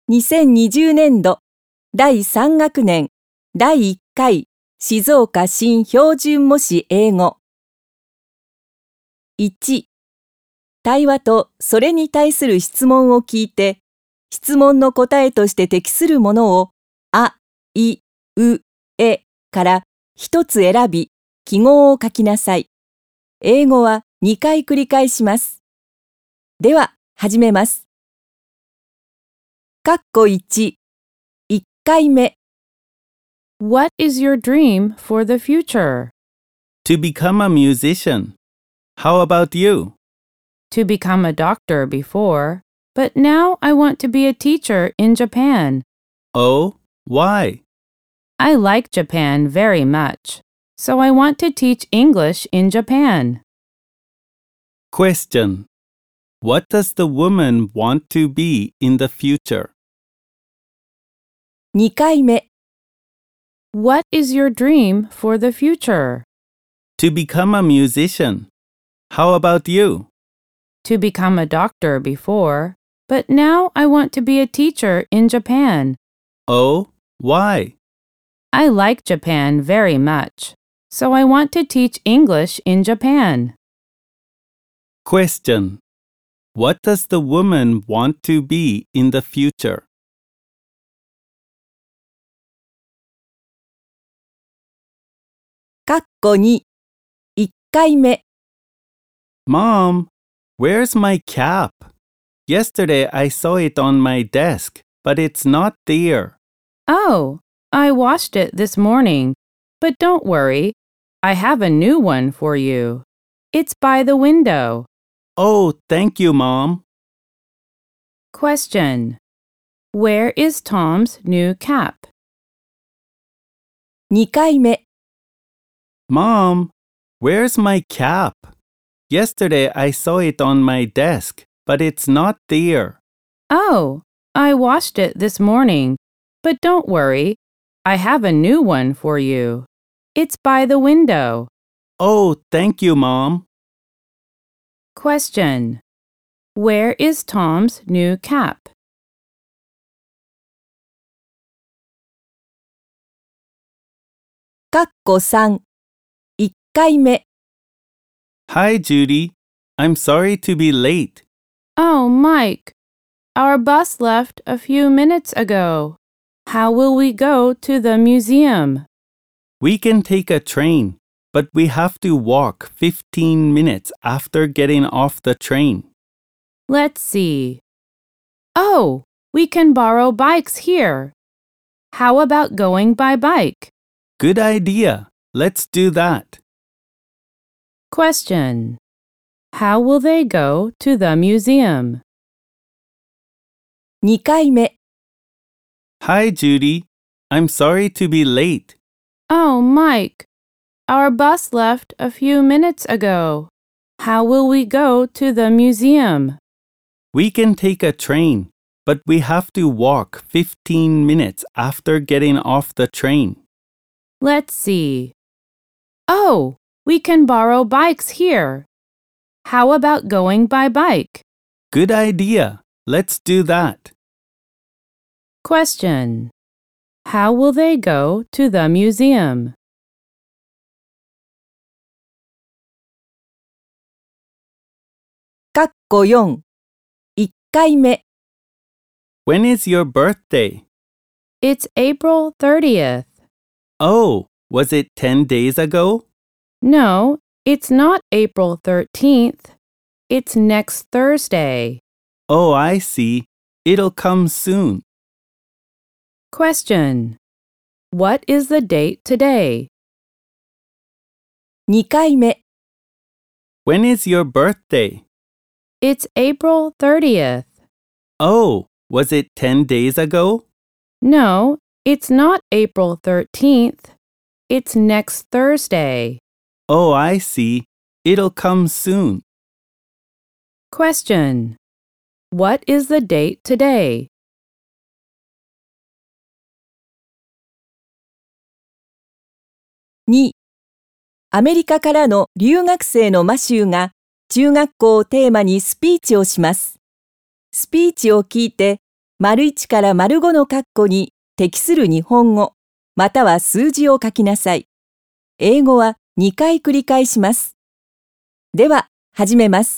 2020年度第3学年第1回静岡新標準模試英語。1、対話とそれに対する質問を聞いて、質問の答えとして適するものをあ、い、う、えから一つ選び、記号を書きなさい。英語は2回繰り返します。では、始めます。1、1回目。 What is your dream for the future? To become a musician. How about you? To become a doctor before, but now I want to be a teacher in Japan. Oh, why? I like Japan very much, so I want to teach English in Japan. Question. What does the woman want to be in the future? 2回目。 What is your dream for the future? To become a musician. How about you? To become a doctor before, but now I want to be a teacher in Japan. Oh, why? I like Japan very much, so I want to teach English in Japan. Question. What does the woman want to be in the future? 2、1回目。 Mom, where's my cap? Yesterday I saw it on my desk, but it's not there. Oh, I washed it this morning, but don't worry, I have a new one for you. It's by the window. Oh, thank you, Mom. Question. Where is Tom's new cap? 2回目。 Mom, where's my cap? Yesterday I saw it on my desk, but it's not there. Oh, I washed it this morning, but don't worry, I have a new one for you. It's by the window. Oh, thank you, Mom. Question. Where is Tom's new cap? 3、1回目。 Hi, Judy. I'm sorry to be late. Oh, Mike, our bus left a few minutes ago. How will we go to the museum? We can take a train, but we have to walk 15 minutes after getting off the train. Let's see. Oh, we can borrow bikes here. How about going by bike? Good idea. Let's do that. Question. How will they go to the museum? 2回目。 Hi, Judy. I'm sorry to be late. Oh, Mike, our bus left a few minutes ago. How will we go to the museum? We can take a train, but we have to walk 15 minutes after getting off the train. Let's see. Oh, we can borrow bikes here. How about going by bike? Good idea. Let's do that. Question. How will they go to the museum? 4、1回目。 When is your birthday? It's April 30th. Oh, was it 10 days ago? No, it's not April 13th. It's next Thursday. Oh, I see. It'll come soon. Question. What is the date today? 2回目。 When is your birthday? It's April 30th. Oh, was it 10 days ago? No, it's not April 13th. It's next Thursday. Oh, I see. It'll come soon. Question. What is the date today? 2、アメリカからの留学生のマシューが中学校をテーマにスピーチをします。スピーチを聞いて丸1から丸5の括弧に適する日本語、または数字を書きなさい。英語は2回繰り返します。では、始めます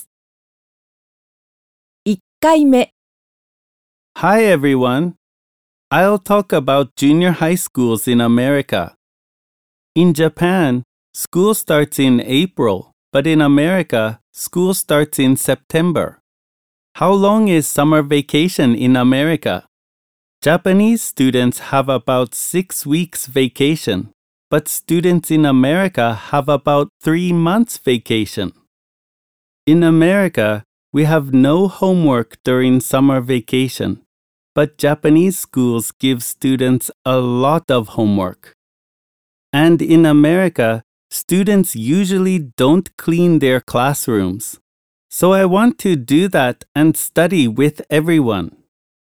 。1回目。 Hi everyone. I'll talk about junior high schools in America. In Japan, school starts in April, but in America, school starts in September. How long is summer vacation in America? Japanese students have about 6 weeks vacation, but students in America have about 3 months vacation. In America, we have no homework during summer vacation, but Japanese schools give students a lot of homework. And in America, students usually don't clean their classrooms. So I want to do that and study with everyone.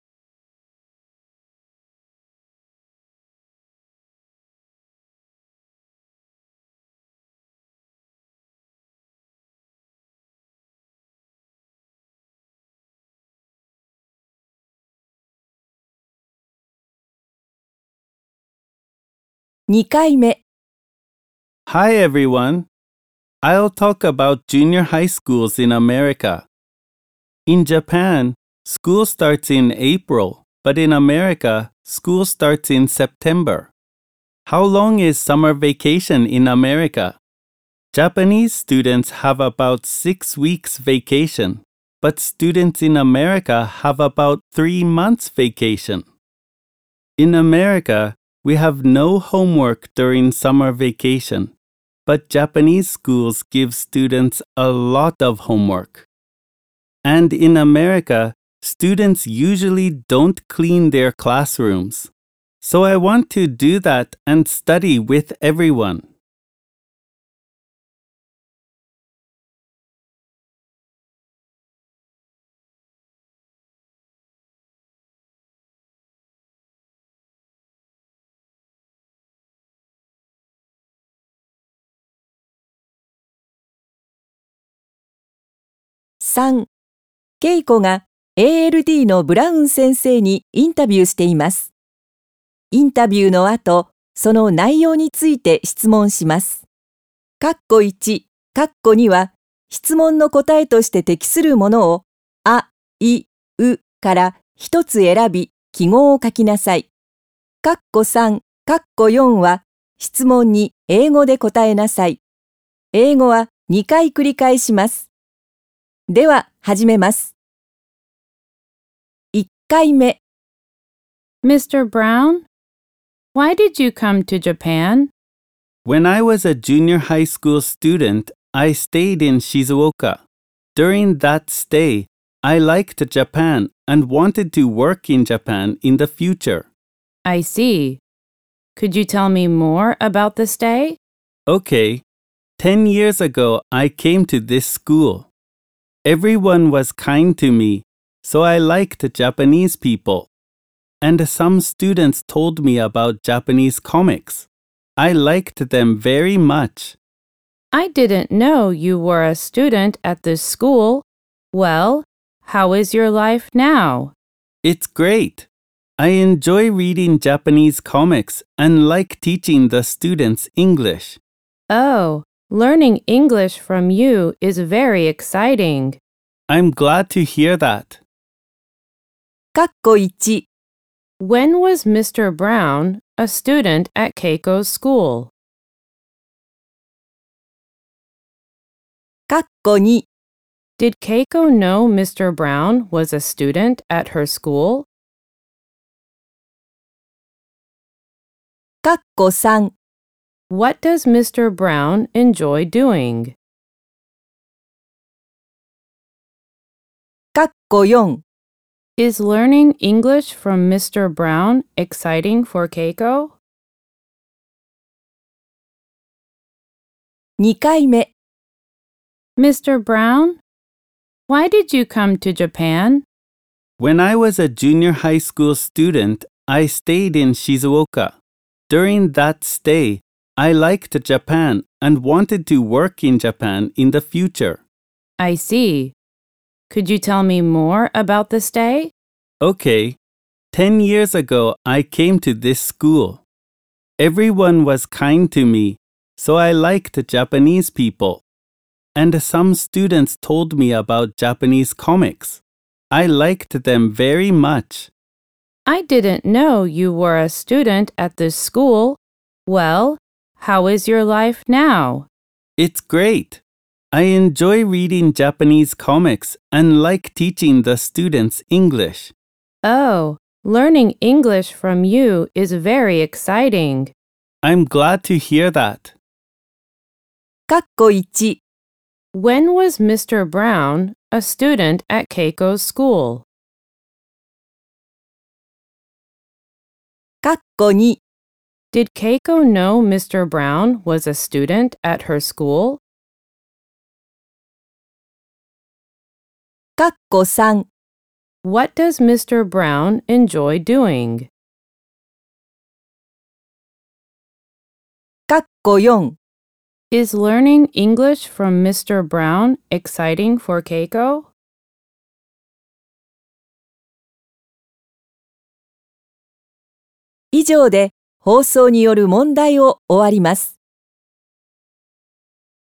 2回目。 Hi everyone. I'll talk about junior high schools in America. In Japan, school starts in April, but in America, school starts in September. How long is summer vacation in America? Japanese students have about 6 weeks vacation, but students in America have about 3 months vacation. In America, we have no homework during summer vacation, but Japanese schools give students a lot of homework. And in America, students usually don't clean their classrooms. So I want to do that and study with everyone. 3、ケイコが ALD のブラウン先生にインタビューしています。インタビューの後、その内容について質問します。括弧1、括弧2は、質問の答えとして適するものを、あ、い、うから一つ選び、記号を書きなさい。括弧3、括弧4は、質問に英語で答えなさい。英語は2回繰り返します。では、始めます。1回目。 Mr. Brown, why did you come to Japan? When I was a junior high school student, I stayed in Shizuoka. During that stay, I liked Japan and wanted to work in Japan in the future. I see. Could you tell me more about the stay? Okay. 10 years ago, I came to this school. Everyone was kind to me, so I liked Japanese people. And some students told me about Japanese comics. I liked them very much. I didn't know you were a student at this school. Well, how is your life now? It's great. I enjoy reading Japanese comics and like teaching the students English. Oh, learning English from you is very exciting. I'm glad to hear that. 括弧1、 When was Mr. Brown a student at Keiko's school? 括弧2、 Did Keiko know Mr. Brown was a student at her school? 括弧3、 What does Mr. Brown enjoy doing? 括弧4、 Is learning English from Mr. Brown exciting for Keiko? 2回目。 Mr. Brown, why did you come to Japan? When I was a junior high school student, I stayed in Shizuoka. During that stay, I liked Japan and wanted to work in Japan in the future. I see. Could you tell me more about the stay? Okay. 10 years ago, I came to this school. Everyone was kind to me, so I liked Japanese people. And some students told me about Japanese comics. I liked them very much. I didn't know you were a student at this school. Well, how is your life now? It's great. I enjoy reading Japanese comics and like teaching the students English. Oh, learning English from you is very exciting. I'm glad to hear that. かっこ1、 When was Mr. Brown a student at Keiko's school? かっこ2、 Did Keiko know Mr. Brown was a student at her school? かっこ3、 What does Mr. Brown enjoy doing? かっこ4、 Is learning English from Mr. Brown exciting for Keiko? 以上で放送による問題を終わります。